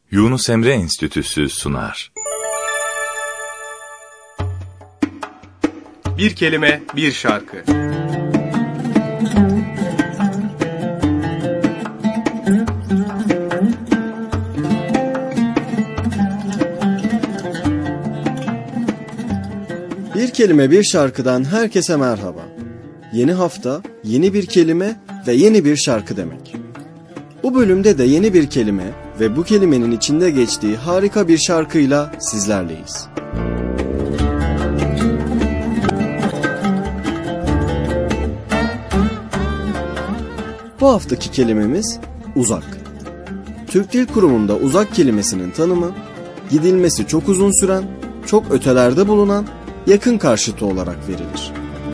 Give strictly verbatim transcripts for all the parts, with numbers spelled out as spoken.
Yunus Emre Enstitüsü sunar. Bir kelime, bir şarkı. Bir kelime, bir şarkıdan herkese merhaba. Yeni hafta, yeni bir kelime ve yeni bir şarkı demek. Bu bölümde de yeni bir kelime ve bu kelimenin içinde geçtiği harika bir şarkıyla sizlerleyiz. Bu haftaki kelimemiz uzak. Türk Dil Kurumu'nda uzak kelimesinin tanımı, gidilmesi çok uzun süren, çok ötelerde bulunan, yakın karşıtı olarak verilir.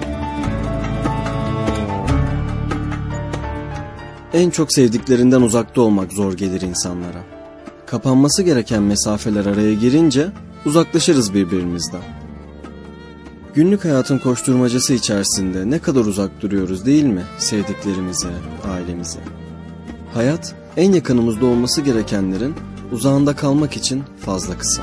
En çok sevdiklerinden uzakta olmak zor gelir insanlara. Kapanması gereken mesafeler araya girince uzaklaşırız birbirimizden. Günlük hayatın koşturmacası içerisinde ne kadar uzak duruyoruz değil mi sevdiklerimize, ailemize? Hayat en yakınımızda olması gerekenlerin uzağında kalmak için fazla kısa.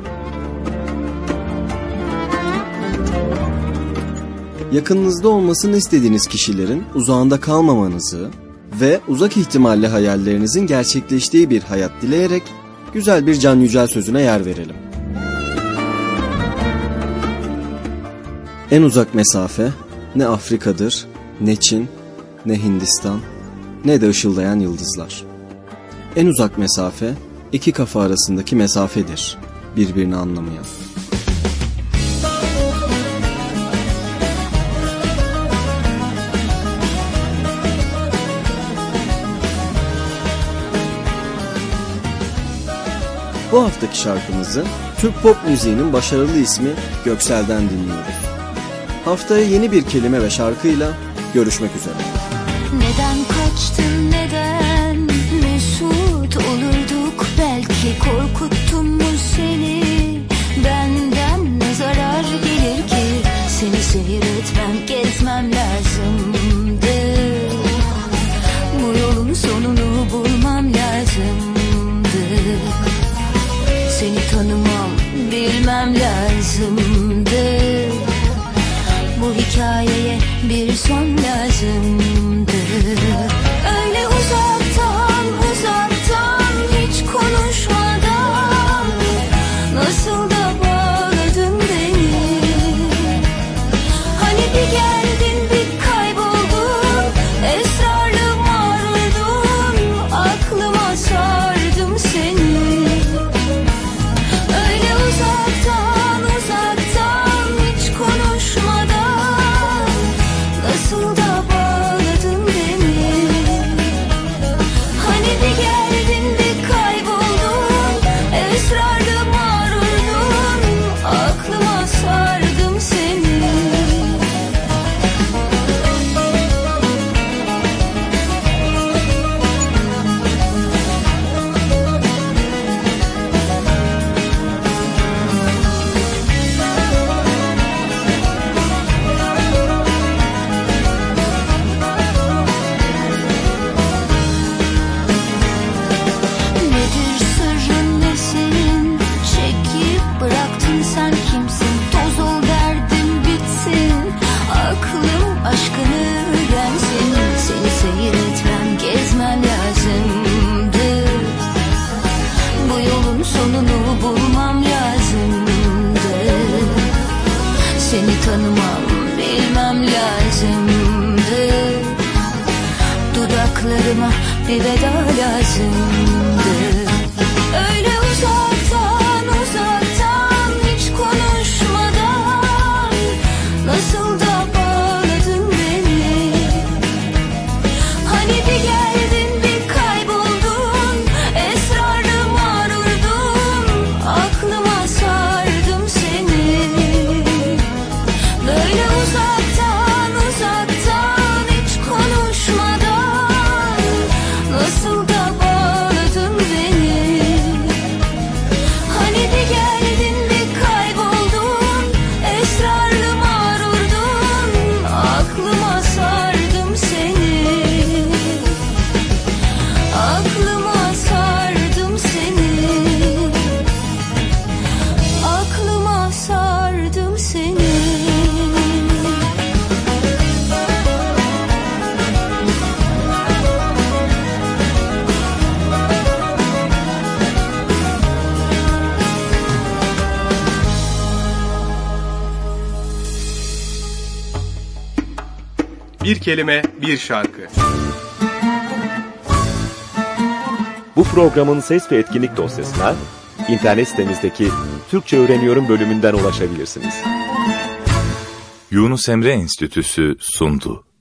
Yakınınızda olmasını istediğiniz kişilerin uzağında kalmamanızı ve uzak ihtimalle hayallerinizin gerçekleştiği bir hayat dileyerek güzel bir Can Yücel sözüne yer verelim. En uzak mesafe ne Afrika'dır, ne Çin, ne Hindistan, ne de ışıldayan yıldızlar. En uzak mesafe iki kafa arasındaki mesafedir, birbirini anlamayan. Bu haftaki şarkımızı Türk pop müziğinin başarılı ismi Göksel'den dinliyoruz. Haftaya yeni bir kelime ve şarkıyla görüşmek üzere. Neden kaçtın, neden mesut olurduk, belki korkuttum mu seni, benden ne zarar gelir ki, seni seyretmem, gezmem lazımdı, bu yolun sonunu bulmam lazımdı, seni tanımam, bilmem lazımdı, bu hikayeye bir son lazımdı. Öyle uzaktan uzaktan hiç konuşmadan nasıl da bağladın beni. Hani bir geldin bir kayboldun, esrarlı mağrurdun, aklıma sardım seni. Öyle uzaktan uzaktan hiç konuşmadan nasıl da bağladın beni. Hani bir geldin bir kayboldun, esrarlı mağrurdun, aklıma sardım seni. Nedir sırrın, nesin? Çekip bıraktın, sen kimsin? Toz ol, derdim bitsin. Aklım aşkını öğrensin. Seni seyretmem, gezmem lazımdı, bu yolun sonunu bulmam lazımdı, seni tanımam, bilmem lazımdı, dudaklarıma bir veda lazımdı. Öyle uzaktan uzaktan hiç konuşmadan nasıl da bağladın beni. Hani bir geldin bir kayboldun, esrarlı mağrurdun, aklıma sardım seni. Böyle uzaktan uzaktan hiç konuşmadan nasıl da bağladın beni. Bir kelime, bir şarkı. Bu programın ses ve etkinlik dosyasına internet sitemizdeki Türkçe Öğreniyorum bölümünden ulaşabilirsiniz. Yunus Emre Enstitüsü sundu.